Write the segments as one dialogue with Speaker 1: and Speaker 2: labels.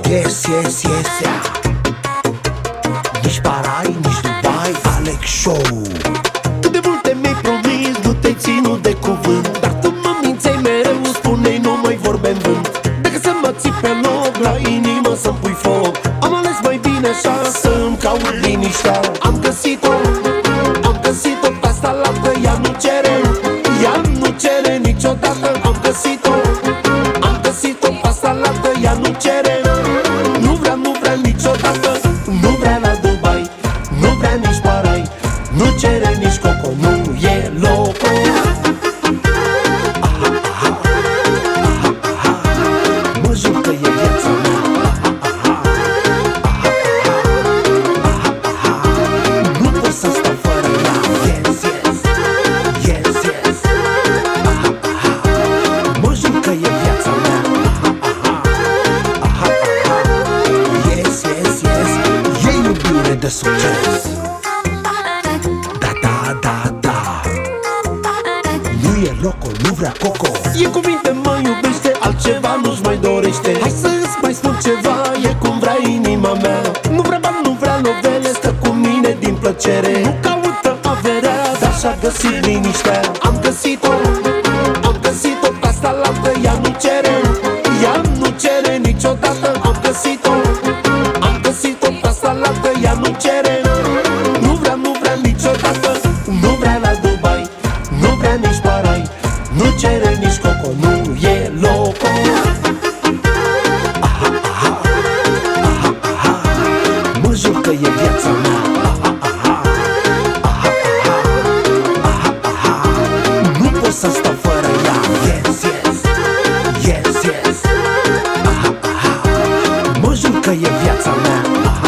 Speaker 1: Yes, yes, yes, yeah. Nici Parai, nici Dubai, Alex Show. Cât de multe mi-ai promis, nu te-ai ținut de cuvânt, dar tu mă mințeai mereu, spuneai nu mai vorbe în vânt. Decât să mă ții pe loc, la inimă să-mi pui foc. Am ales mai bine așa, să-mi caut liniștea. Am găsit-o pe asta lată, ea nu cere niciodată. Am găsit-o pe asta lată, ea nu cere. Nu vrea niciodată. Nu vrea la Dubai, nu vrea nici Parai, nu cere nici Coco, nu e loco. Mă jur că e viața mea. Nu pot să stau fără ea. Yes, yes, yes, yes. Mă jur că e viața mea. Yes, yes, yes. E iubire de succes. Da, da, da, da. Nu e loco, nu vrea Coco. E cuvinte, mă iubește, altceva nu-și mai dorește. Hai să-ți mai spun ceva, e cum vrea inima mea. Nu vrea bani, nu vrea novele, stă cu mine din plăcere. Nu caută averea, dar și-a găsit liniștea. Am găsit-o pe asta lată, ea nu cere niciodată. Am găsit-o pe asta lată, ea nu cere. Nu vrea niciodată. Nu vrea la Dubai, nu vrea nici Parai, nu cere nici Coco, nu e loco. Mă jur că e viața mea. Nu pot să stau fără ea. Yes, yes, yes, yes. Mă jur că e viața mea.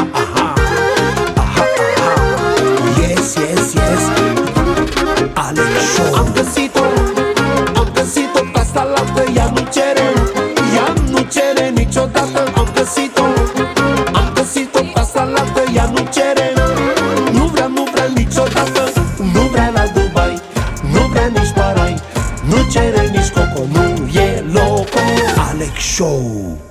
Speaker 1: Yes, yes, yes. Alex Show. Am găsit-o pe asta lată, ea nu cere niciodată. Am găsit-o pe asta lată, ea nu cere. Nu vrea niciodată. Nu vrea la Dubai, nu vrea nici Parai, nu cere nici Coco, nu e loco. Alex Show.